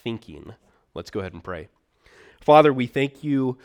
thinking. Let's go ahead and pray. Father, we thank you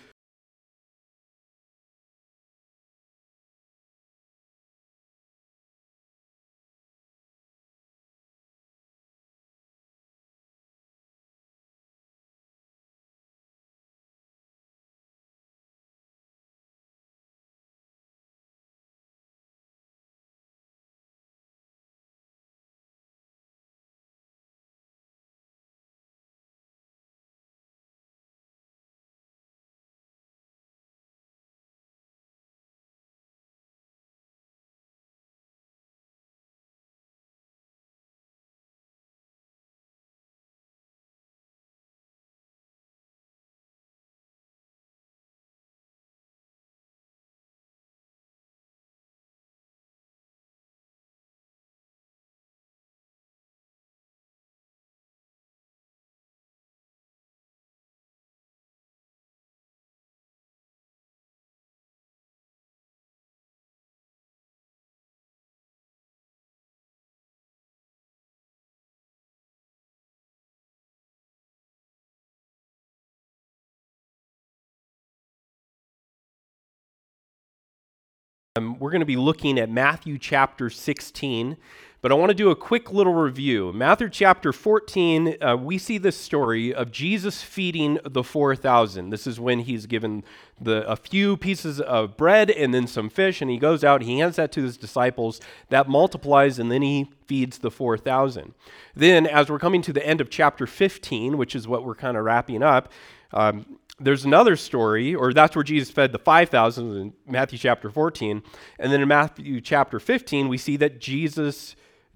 we're going to be looking at Matthew chapter 16, but I want to do a quick little review. Matthew chapter 14, we see this story of Jesus feeding the 4,000. This is when he's given a few pieces of bread and then some fish, and he goes out, he hands that to his disciples, that multiplies, and then he feeds the 4,000. Then, as we're coming to the end of chapter 15, which is what we're kind of wrapping up, there's another story, or that's where Jesus fed the 5,000 in Matthew chapter 14. And then in Matthew chapter 15, we see that Jesus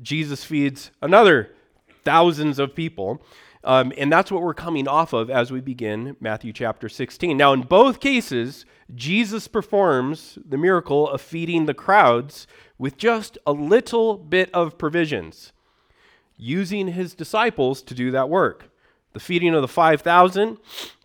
feeds another thousands of people. And that's what we're coming off of as we begin Matthew chapter 16. Now, in both cases, Jesus performs the miracle of feeding the crowds with just a little bit of provisions, using his disciples to do that work. The feeding of the 5,000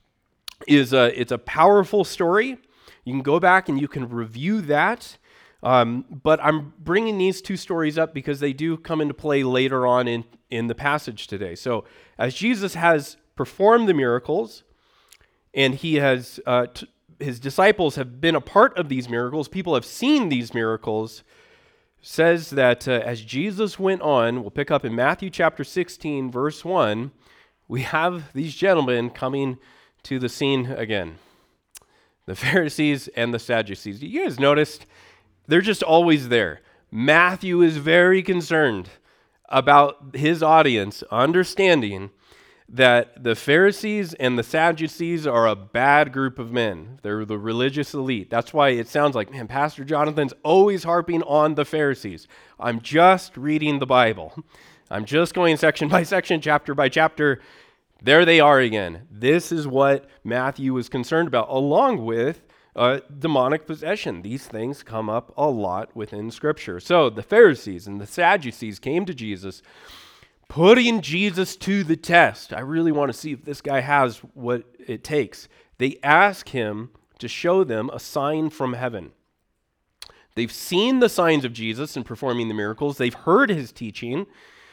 it's a powerful story. You can go back and you can review that. But I'm bringing these two stories up because they do come into play later on in the passage today. So as Jesus has performed the miracles, and he has his disciples have been a part of these miracles, people have seen these miracles, says that as Jesus went on, we'll pick up in Matthew chapter 16, verse 1, we have these gentlemen coming to the scene again. The Pharisees and the Sadducees. You guys noticed? They're just always there. Matthew is very concerned about his audience understanding that the Pharisees and the Sadducees are a bad group of men. They're the religious elite. That's why it sounds like, man, Pastor Jonathan's always harping on the Pharisees. I'm just reading the Bible. I'm just going section by section, chapter by chapter. There they are again. This is what Matthew was concerned about, along with demonic possession. These things come up a lot within Scripture. So the Pharisees and the Sadducees came to Jesus, putting Jesus to the test. I really want to see if this guy has what it takes. They ask him to show them a sign from heaven. They've seen the signs of Jesus in performing the miracles. They've heard his teaching.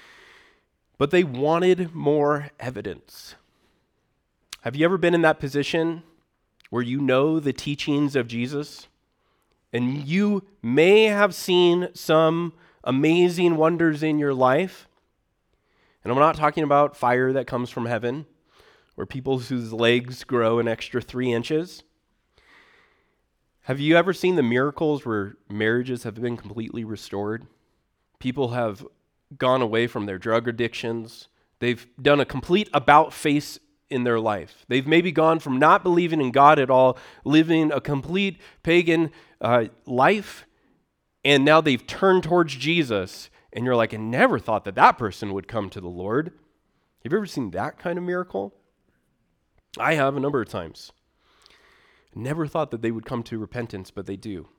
But they wanted more evidence. Have you ever been in that position where you know the teachings of Jesus and you may have seen some amazing wonders in your life? And I'm not talking about fire that comes from heaven or people whose legs grow an extra 3 inches. Have you ever seen the miracles where marriages have been completely restored? People have gone away from their drug addictions. They've done a complete about-face in their life. They've maybe gone from not believing in God at all, living a complete pagan life, and now they've turned towards Jesus, and you're like, I never thought that person would come to the Lord. Have you ever seen that kind of miracle? I have a number of times. Never thought that they would come to repentance, but they do.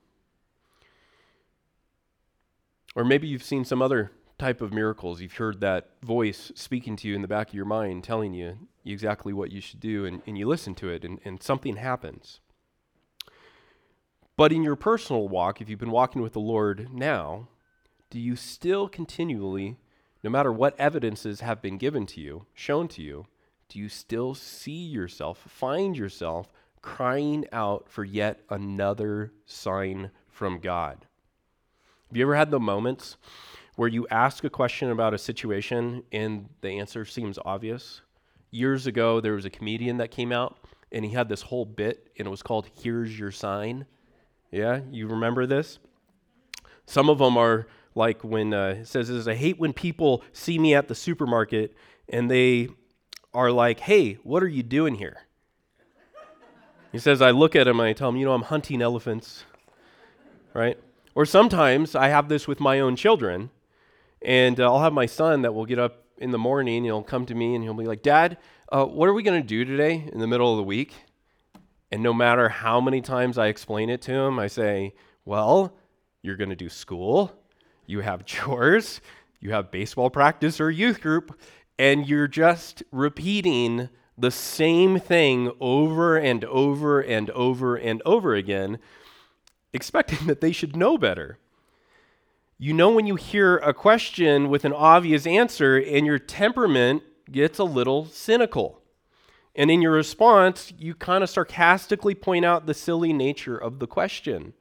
Or maybe you've seen some other type of miracles. You've heard that voice speaking to you in the back of your mind, telling you exactly what you should do, and you listen to it, and something happens. But in your personal walk, if you've been walking with the Lord now, do you still continually, no matter what evidences have been given to you, shown to you, do you still find yourself crying out for yet another sign from God? Have you ever had the moments where you ask a question about a situation and the answer seems obvious? Years ago, there was a comedian that came out, and he had this whole bit, and it was called Here's Your Sign. Yeah, you remember this? Some of them are like when it says, I hate when people see me at the supermarket, and they are like, hey, what are you doing here? He says, I look at him and I tell him, I'm hunting elephants, right? Or sometimes I have this with my own children, and I'll have my son that will get up in the morning, and he'll come to me and he'll be like, Dad, what are we going to do today in the middle of the week? And no matter how many times I explain it to him, I say, well, you're going to do school, you have chores, you have baseball practice or youth group, and you're just repeating the same thing over and over and over and over again, expecting that they should know better. When you hear a question with an obvious answer and your temperament gets a little cynical. And in your response, you kind of sarcastically point out the silly nature of the question.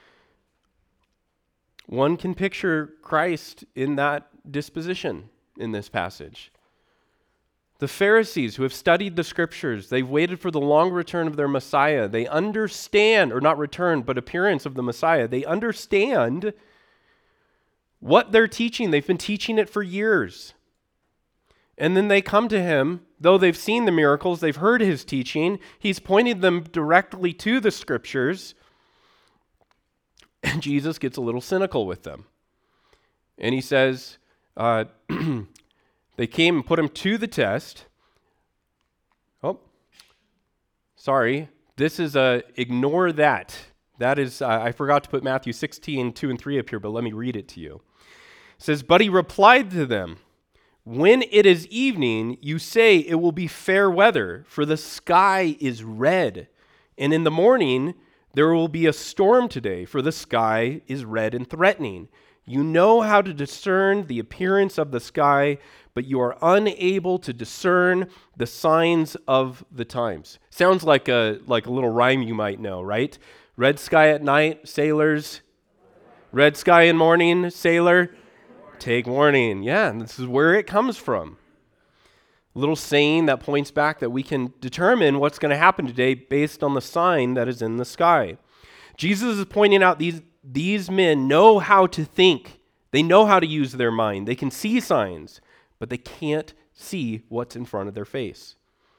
One can picture Christ in that disposition in this passage. The Pharisees who have studied the scriptures, they've waited for the long return of their Messiah. They understand, or not return, but appearance of the Messiah. They understand what they're teaching. They've been teaching it for years. And then they come to him, though they've seen the miracles, they've heard his teaching, he's pointed them directly to the scriptures, and Jesus gets a little cynical with them. And he says, they came and put him to the test. Oh, sorry. This is ignore that. That is, I forgot to put Matthew 16, 2 and 3 up here, but let me read it to you. It says, but he replied to them, when it is evening, you say it will be fair weather, for the sky is red. And in the morning, there will be a storm today, for the sky is red and threatening. You know how to discern the appearance of the sky, but you are unable to discern the signs of the times. Sounds like a little rhyme you might know, right? Red sky at night, sailors. Red sky in morning, sailor. Take warning. Yeah, and this is where it comes from. A little saying that points back that we can determine what's going to happen today based on the sign that is in the sky. Jesus is pointing out these men know how to think. They know how to use their mind. They can see signs, but they can't see what's in front of their face.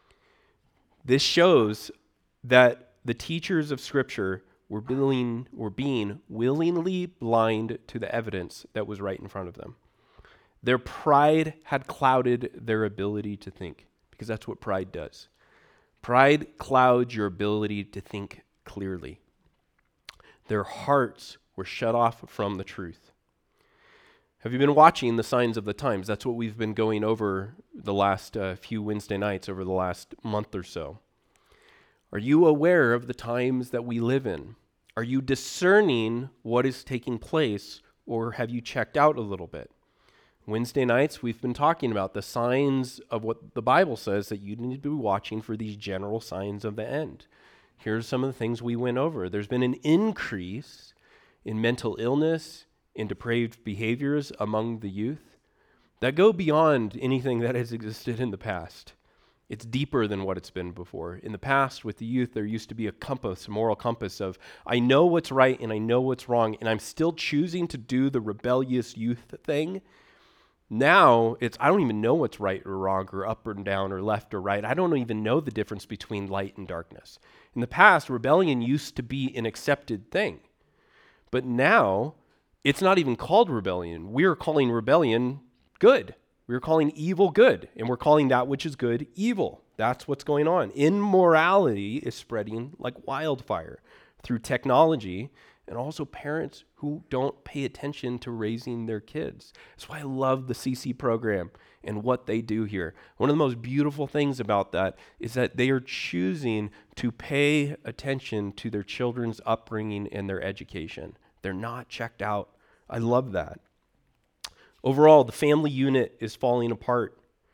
This shows that the teachers of Scripture were being willingly blind to the evidence that was right in front of them. Their pride had clouded their ability to think, because that's what pride does. Pride clouds your ability to think clearly. Their hearts were shut off from the truth. Have you been watching the signs of the times? That's what we've been going over the last few Wednesday nights over the last month or so. Are you aware of the times that we live in? Are you discerning what is taking place, or have you checked out a little bit? Wednesday nights, we've been talking about the signs of what the Bible says that you need to be watching for, these general signs of the end. Here's some of the things we went over. There's been an increase in mental illness, in depraved behaviors among the youth that go beyond anything that has existed in the past. It's deeper than what it's been before. In the past, with the youth, there used to be a compass, a moral compass of, I know what's right and I know what's wrong, and I'm still choosing to do the rebellious youth thing. Now, I don't even know what's right or wrong or up or down or left or right. I don't even know the difference between light and darkness. In the past, rebellion used to be an accepted thing. But now, it's not even called rebellion. We're calling rebellion good. We're calling evil good, and we're calling that which is good evil. That's what's going on. Immorality is spreading like wildfire through technology, and also parents who don't pay attention to raising their kids. That's why I love the CC program and what they do here. One of the most beautiful things about that is that they are choosing to pay attention to their children's upbringing and their education. They're not checked out. I love that. Overall, the family unit is falling apart.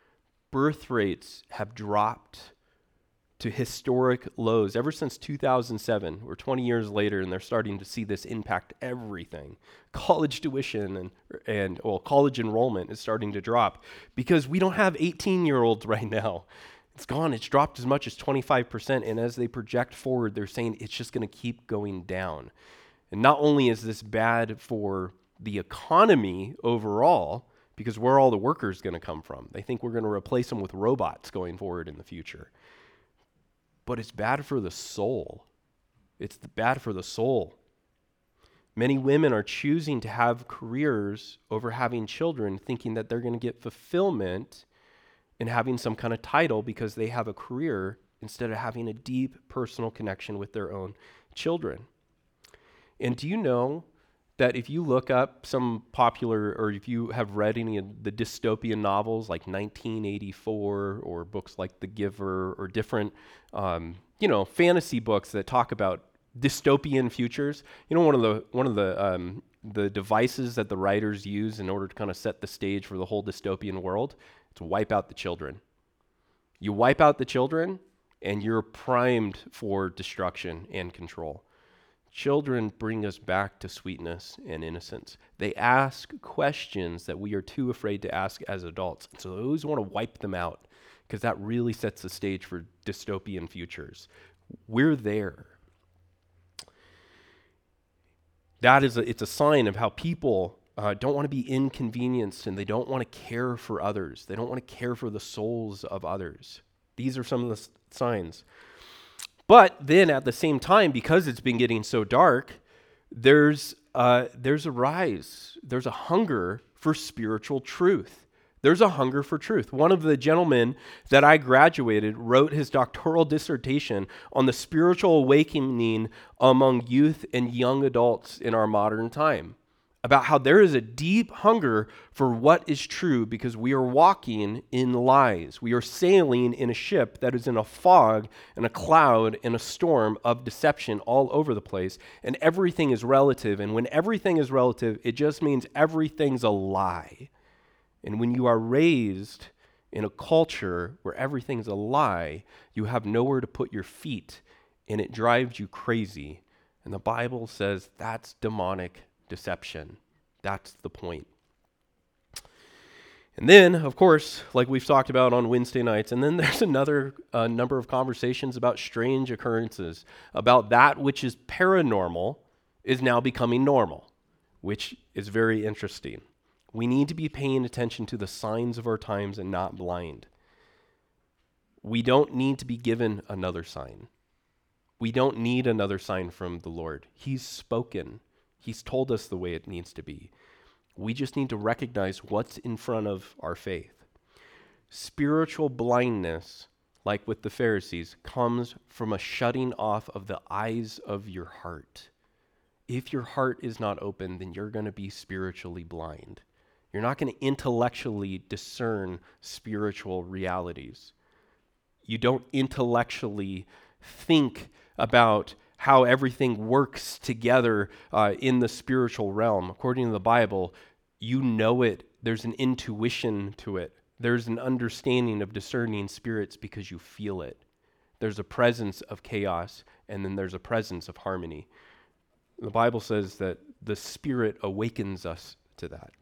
birth rates have dropped to historic lows ever since 2007. We're 20 years later, and they're starting to see this impact everything. College tuition and college enrollment is starting to drop because we don't have 18-year-olds right now. It's gone. It's dropped as much as 25%, and as they project forward, they're saying it's just going to keep going down. And not only is this bad for the economy overall, because where are all the workers going to come from? They think we're going to replace them with robots going forward in the future. But it's bad for the soul. It's bad for the soul. Many women are choosing to have careers over having children, thinking that they're going to get fulfillment in having some kind of title because they have a career instead of having a deep personal connection with their own children. And do you know that if you look up some popular, or if you have read any of the dystopian novels like 1984 or books like The Giver or different, fantasy books that talk about dystopian futures, one of the devices that the writers use in order to kind of set the stage for the whole dystopian world, to wipe out the children. You wipe out the children, and you're primed for destruction and control. Children bring us back to sweetness and innocence. They ask questions that we are too afraid to ask as adults. And so I always want to wipe them out because that really sets the stage for dystopian futures. We're there. It's a sign of how people don't want to be inconvenienced, and they don't want to care for others. They don't want to care for the souls of others. These are some of the signs. But then at the same time, because it's been getting so dark, there's a rise. There's a hunger for spiritual truth. There's a hunger for truth. One of the gentlemen that I graduated wrote his doctoral dissertation on the spiritual awakening among youth and young adults in our modern time, about how there is a deep hunger for what is true because we are walking in lies. We are sailing in a ship that is in a fog and a cloud and a storm of deception all over the place, and everything is relative. And when everything is relative, it just means everything's a lie. And when you are raised in a culture where everything's a lie, you have nowhere to put your feet, and it drives you crazy. And the Bible says that's demonic deception. That's the point. And then, of course, like we've talked about on Wednesday nights, and then there's another number of conversations about strange occurrences, about that which is paranormal is now becoming normal, which is very interesting. We need to be paying attention to the signs of our times and not blind. We don't need to be given another sign. We don't need another sign from the Lord. He's spoken. He's told us the way it needs to be. We just need to recognize what's in front of our faith. Spiritual blindness, like with the Pharisees, comes from a shutting off of the eyes of your heart. If your heart is not open, then you're going to be spiritually blind. You're not going to intellectually discern spiritual realities. You don't intellectually think about how everything works together in the spiritual realm. According to the Bible, you know it. There's an intuition to it. There's an understanding of discerning spirits because you feel it. There's a presence of chaos, and then there's a presence of harmony. The Bible says that the Spirit awakens us to that.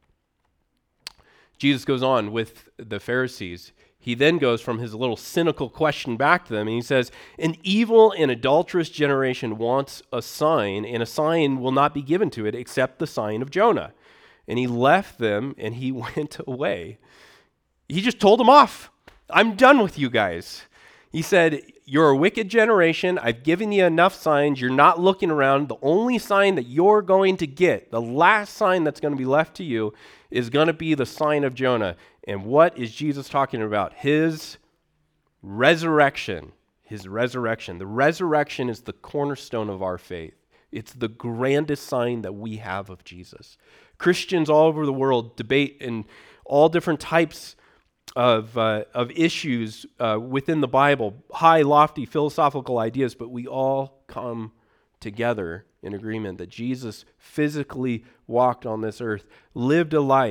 Jesus goes on with the Pharisees. He then goes from his little cynical question back to them, and he says, "An evil and adulterous generation wants a sign, and a sign will not be given to it except the sign of Jonah." And he left them, and he went away. He just told them off. I'm done with you guys. He said, you're a wicked generation. I've given you enough signs. You're not looking around. The only sign that you're going to get, the last sign that's going to be left to you, is going to be the sign of Jonah. And what is Jesus talking about? His resurrection. His resurrection. The resurrection is the cornerstone of our faith. It's the grandest sign that we have of Jesus. Christians all over the world debate in all different types of issues within the Bible, high, lofty, philosophical ideas, but we all come together in agreement that Jesus physically walked on this earth, lived a life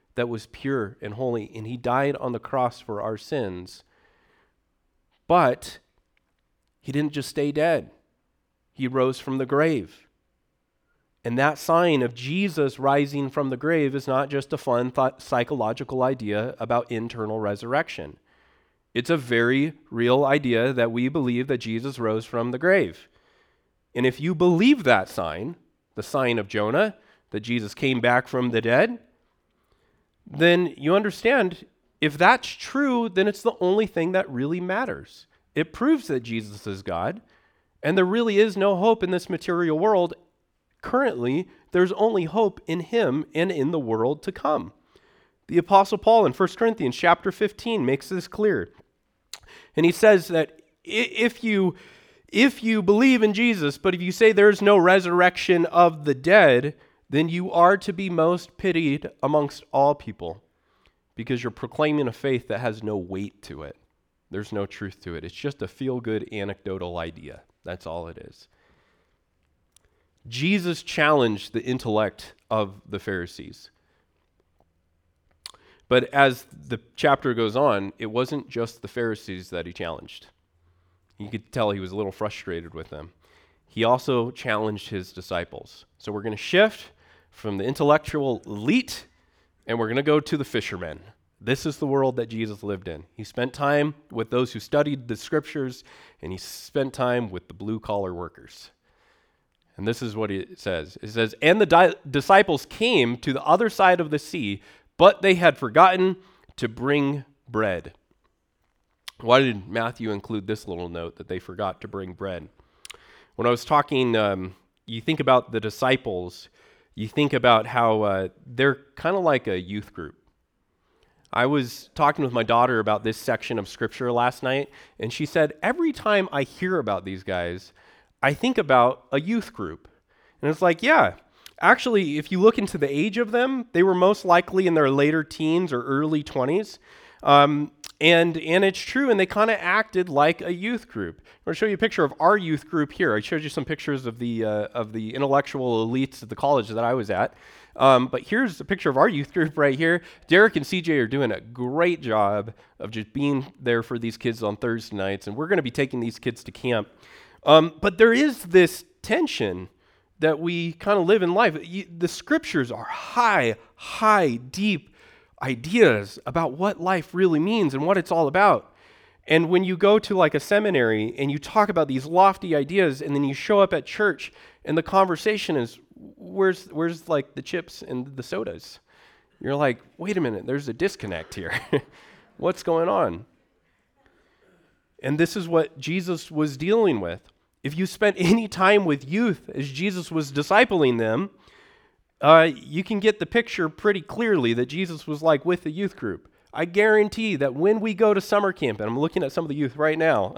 that was pure and holy, and he died on the cross for our sins. But he didn't just stay dead. He rose from the grave. And that sign of Jesus rising from the grave is not just a fun psychological idea about internal resurrection. It's a very real idea that we believe that Jesus rose from the grave. And if you believe that sign, the sign of Jonah, that Jesus came back from the dead, then you understand, if that's true, then it's the only thing that really matters. It proves that Jesus is God, and there really is no hope in this material world. Currently, there's only hope in him and in the world to come. The Apostle Paul in 1 Corinthians chapter 15 makes this clear. And he says that if you believe in Jesus, but if you say there's no resurrection of the dead, then you are to be most pitied amongst all people, because you're proclaiming a faith that has no weight to it. There's no truth to it. It's just a feel-good anecdotal idea. That's all it is. Jesus challenged the intellect of the Pharisees. But as the chapter goes on, it wasn't just the Pharisees that he challenged. You could tell he was a little frustrated with them. He also challenged his disciples. So we're going to shift from the intellectual elite, and we're going to go to the fishermen. This is the world that Jesus lived in. He spent time with those who studied the scriptures, and he spent time with the blue-collar workers. And this is what it says. It says, and the disciples came to the other side of the sea, but they had forgotten to bring bread. Why did Matthew include this little note that they forgot to bring bread? When I was talking, you think about the disciples, you think about how they're kind of like a youth group. I was talking with my daughter about this section of scripture last night, and she said, every time I hear about these guys, I think about a youth group. And it's like, yeah, actually, if you look into the age of them, they were most likely in their later teens or early 20s. And it's true, and they kind of acted like a youth group. I'm going to show you a picture of our youth group here. I showed you some pictures of the intellectual elites at the college that I was at. But here's a picture of our youth group right here. Derek and CJ are doing a great job of just being there for these kids on Thursday nights, and we're going to be taking these kids to camp. But there is this tension that we kind of live in life. The scriptures are high, deep ideas about what life really means and what it's all about. And when you go to like a seminary and you talk about these lofty ideas, and then you show up at church and the conversation is, where's like the chips and the sodas? You're like, wait a minute, there's a disconnect here. What's going on? And this is what Jesus was dealing with. If you spent any time with youth as Jesus was discipling them, you can get the picture pretty clearly that Jesus was like with the youth group. I guarantee that when we go to summer camp, and I'm looking at some of the youth right now,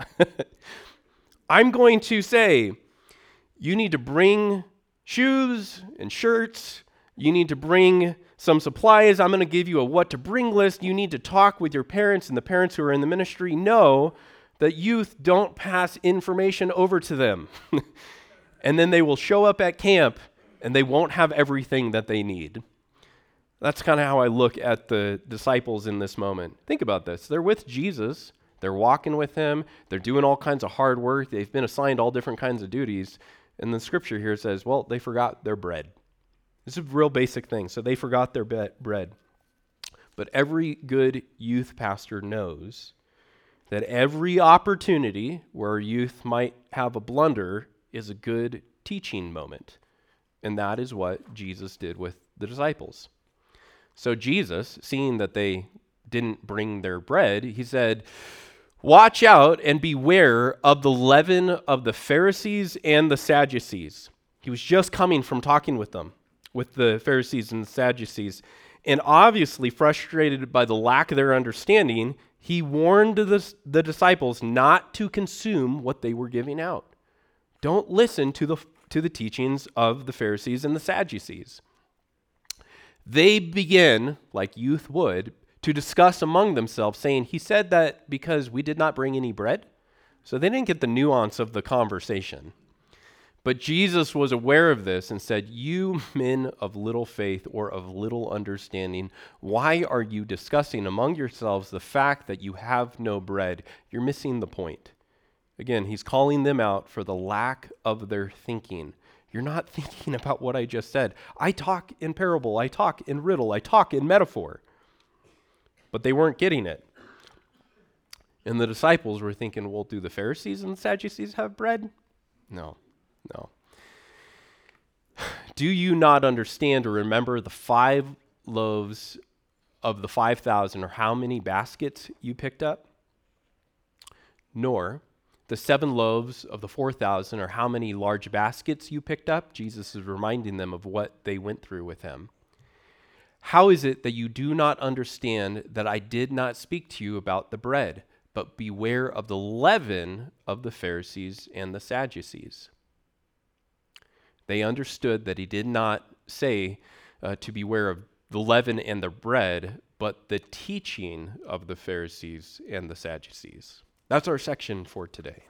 I'm going to say, you need to bring shoes and shirts. You need to bring some supplies. I'm going to give you a what to bring list. You need to talk with your parents and the parents who are in the ministry. Know that youth don't pass information over to them. And then they will show up at camp and they won't have everything that they need. That's kind of how I look at the disciples in this moment. Think about this. They're with Jesus. They're walking with him. They're doing all kinds of hard work. They've been assigned all different kinds of duties. And the scripture here says, well, they forgot their bread. This is a real basic thing. So they forgot their bread. But every good youth pastor knows that every opportunity where youth might have a blunder is a good teaching moment. And that is what Jesus did with the disciples. So Jesus, seeing that they didn't bring their bread, he said, watch out and beware of the leaven of the Pharisees and the Sadducees. He was just coming from talking with them, with the Pharisees and the Sadducees. And obviously frustrated by the lack of their understanding, he warned the disciples not to consume what they were giving out. Don't listen to the teachings of the Pharisees and the Sadducees. They begin, like youth would, to discuss among themselves, saying, he said that because we did not bring any bread. So they didn't get the nuance of the conversation. But Jesus was aware of this and said, "You men of little faith or of little understanding, why are you discussing among yourselves the fact that you have no bread?" You're missing the point. Again, he's calling them out for the lack of their thinking. You're not thinking about what I just said. I talk in parable, I talk in riddle, I talk in metaphor. But they weren't getting it. And the disciples were thinking, well, do the Pharisees and the Sadducees have bread? No. Do you not understand or remember the 5 loaves of the 5,000, or how many baskets you picked up? Nor the 7 loaves of the 4,000, or how many large baskets you picked up? Jesus is reminding them of what they went through with him. How is it that you do not understand that I did not speak to you about the bread, but beware of the leaven of the Pharisees and the Sadducees? They understood that he did not say to beware of the leaven and the bread, but the teaching of the Pharisees and the Sadducees. That's our section for today.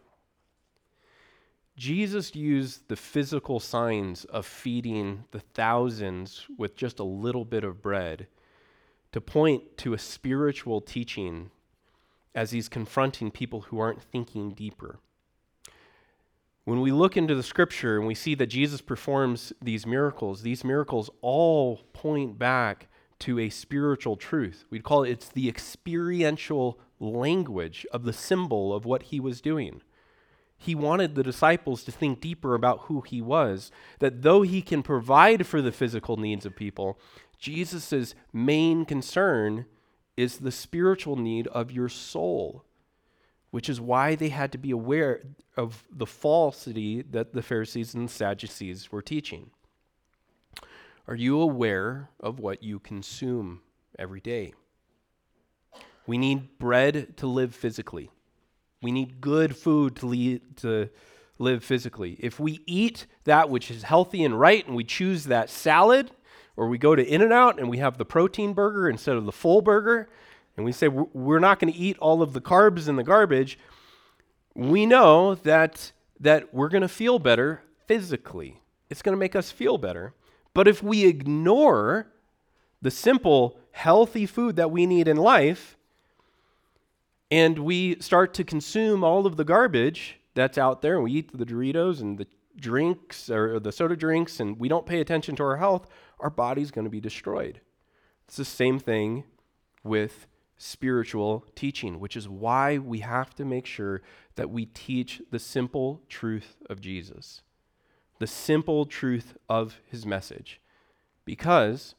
Jesus used the physical signs of feeding the thousands with just a little bit of bread to point to a spiritual teaching as he's confronting people who aren't thinking deeper. When we look into the scripture and we see that Jesus performs these miracles all point back to a spiritual truth. We'd call it's the experiential language of the symbol of what he was doing. He wanted the disciples to think deeper about who he was, that though he can provide for the physical needs of people, Jesus' main concern is the spiritual need of your soul, which is why they had to be aware of the falsity that the Pharisees and the Sadducees were teaching. Are you aware of what you consume every day? We need bread to live physically. We need good food to live physically. If we eat that which is healthy and right, and we choose that salad, or we go to In-N-Out and we have the protein burger instead of the full burger, and we say we're not going to eat all of the carbs and the garbage, we know that we're going to feel better physically. It's going to make us feel better. But if we ignore the simple, healthy food that we need in life, and we start to consume all of the garbage that's out there, and we eat the Doritos and the drinks or the soda drinks, and we don't pay attention to our health, our body's going to be destroyed. It's the same thing with spiritual teaching, which is why we have to make sure that we teach the simple truth of Jesus, the simple truth of his message, because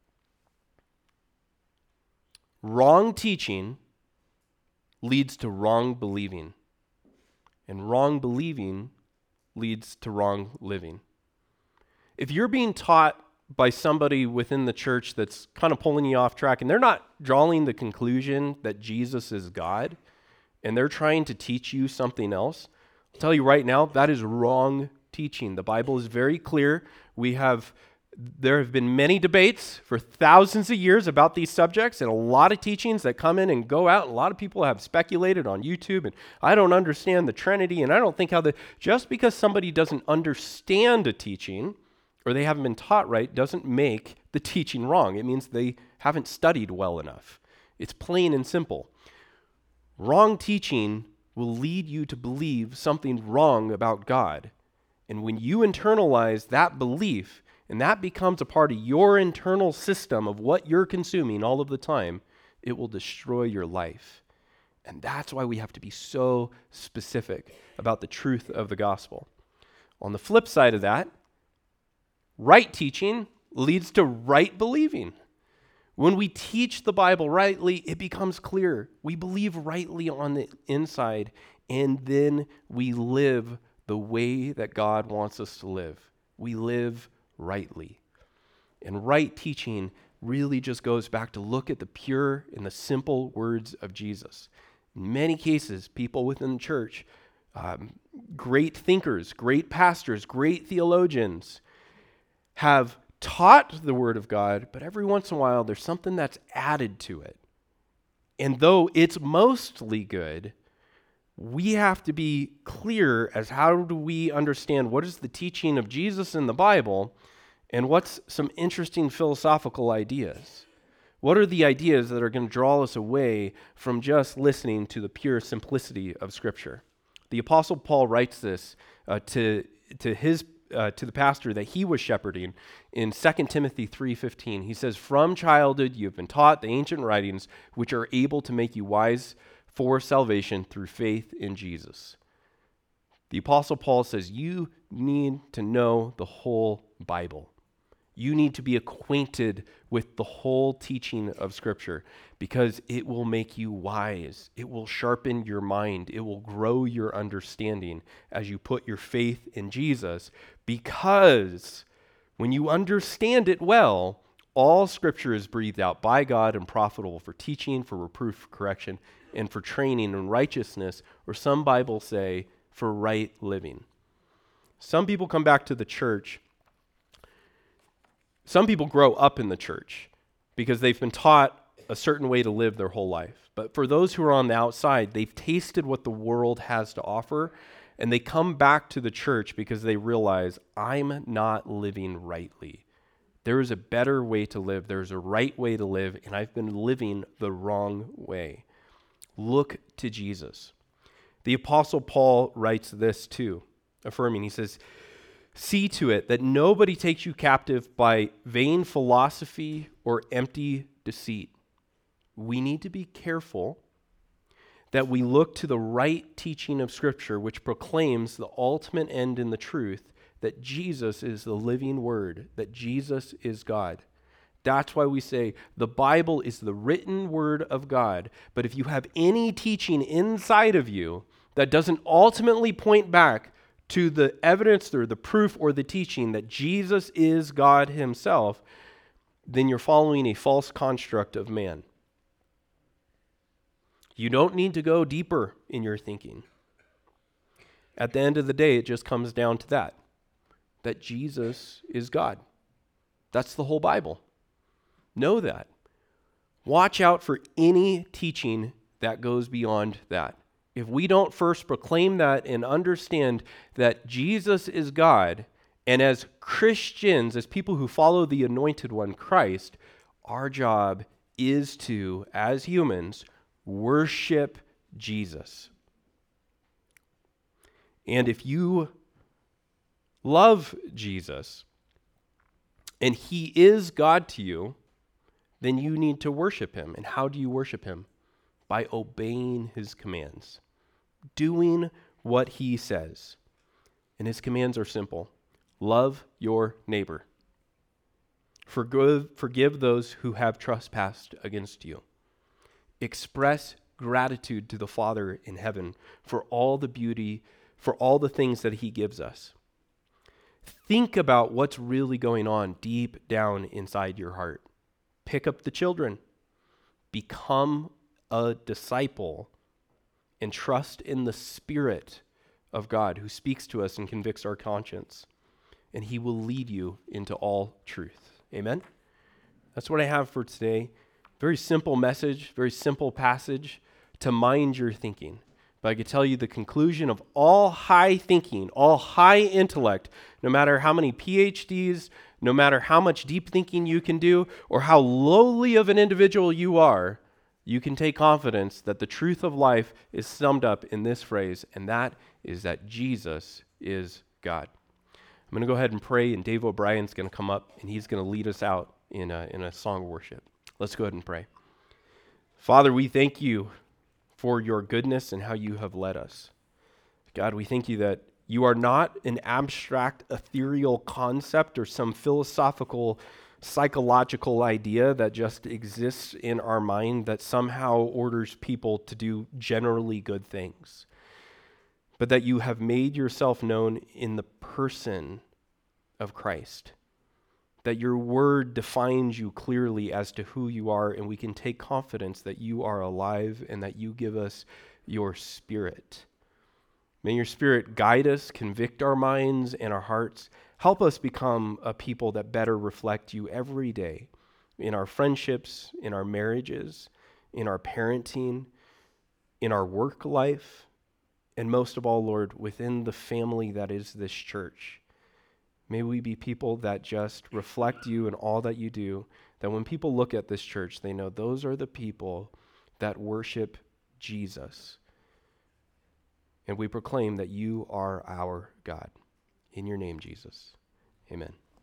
wrong teaching leads to wrong believing, and wrong believing leads to wrong living. If you're being taught by somebody within the church that's kind of pulling you off track, and they're not drawing the conclusion that Jesus is God, and they're trying to teach you something else, I'll tell you right now, that is wrong teaching. The Bible is very clear. There have been many debates for thousands of years about these subjects, and a lot of teachings that come in and go out. A lot of people have speculated on YouTube, and I don't understand the Trinity, and I don't think just because somebody doesn't understand a teaching or they haven't been taught right doesn't make the teaching wrong. It means they haven't studied well enough. It's plain and simple. Wrong teaching will lead you to believe something wrong about God. And when you internalize that belief, and that becomes a part of your internal system of what you're consuming all of the time, it will destroy your life. And that's why we have to be so specific about the truth of the gospel. On the flip side of that, right teaching leads to right believing. When we teach the Bible rightly, it becomes clear. We believe rightly on the inside, and then we live the way that God wants us to live. We live rightly. And right teaching really just goes back to look at the pure and the simple words of Jesus. In many cases, people within the church, great thinkers, great pastors, great theologians, have taught the Word of God, but every once in a while there's something that's added to it. And though it's mostly good, we have to be clear as how do we understand what is the teaching of Jesus in the Bible and what's some interesting philosophical ideas. What are the ideas that are going to draw us away from just listening to the pure simplicity of Scripture? The Apostle Paul writes this to the pastor that he was shepherding in 2 Timothy 3:15. He says, "From childhood you have been taught the ancient writings, which are able to make you wise for salvation through faith in Jesus." The Apostle Paul says you need to know the whole Bible. You need to be acquainted with the whole teaching of Scripture because it will make you wise. It will sharpen your mind. It will grow your understanding as you put your faith in Jesus, because when you understand it well, all Scripture is breathed out by God and profitable for teaching, for reproof, for correction, and for training in righteousness, or some Bibles say, for right living. Some people come back to the church. Some people grow up in the church because they've been taught a certain way to live their whole life. But for those who are on the outside, they've tasted what the world has to offer, and they come back to the church because they realize, I'm not living rightly. There is a better way to live. There's a right way to live, and I've been living the wrong way. Look to Jesus. The Apostle Paul writes this too, affirming. He says, "See to it that nobody takes you captive by vain philosophy or empty deceit." We need to be careful that we look to the right teaching of Scripture, which proclaims the ultimate end in the truth, that Jesus is the living Word, that Jesus is God. That's why we say the Bible is the written Word of God. But if you have any teaching inside of you that doesn't ultimately point back to the evidence or the proof or the teaching that Jesus is God Himself, then you're following a false construct of man. You don't need to go deeper in your thinking. At the end of the day, it just comes down to that Jesus is God. That's the whole Bible. Know that. Watch out for any teaching that goes beyond that. If we don't first proclaim that and understand that Jesus is God, and as Christians, as people who follow the Anointed One, Christ, our job is to, as humans, worship Jesus. And if you love Jesus and He is God to you, then you need to worship Him. And how do you worship Him? By obeying His commands, doing what He says. And His commands are simple. Love your neighbor. Forgive those who have trespassed against you. Express gratitude to the Father in heaven for all the beauty, for all the things that He gives us. Think about what's really going on deep down inside your heart. Pick up the children. Become a disciple and trust in the Spirit of God who speaks to us and convicts our conscience. And He will lead you into all truth. Amen? That's what I have for today. Very simple message, very simple passage to mind your thinking. But I could tell you the conclusion of all high thinking, all high intellect, no matter how many PhDs, no matter how much deep thinking you can do, or how lowly of an individual you are, you can take confidence that the truth of life is summed up in this phrase, and that is that Jesus is God. I'm going to go ahead and pray, and Dave O'Brien's going to come up, and he's going to lead us out in a song of worship. Let's go ahead and pray. Father, we thank you for your goodness and how you have led us. God, we thank you that you are not an abstract, ethereal concept or some philosophical, psychological idea that just exists in our mind that somehow orders people to do generally good things, but that you have made yourself known in the person of Christ, that your word defines you clearly as to who you are, and we can take confidence that you are alive and that you give us your Spirit. May your Spirit guide us, convict our minds and our hearts. Help us become a people that better reflect you every day in our friendships, in our marriages, in our parenting, in our work life, And most of all, Lord, within the family that is this church, may we be people that just reflect you in all that you do, that when people look at this church, they know those are the people that worship Jesus. And we proclaim that you are our God. In your name, Jesus. Amen.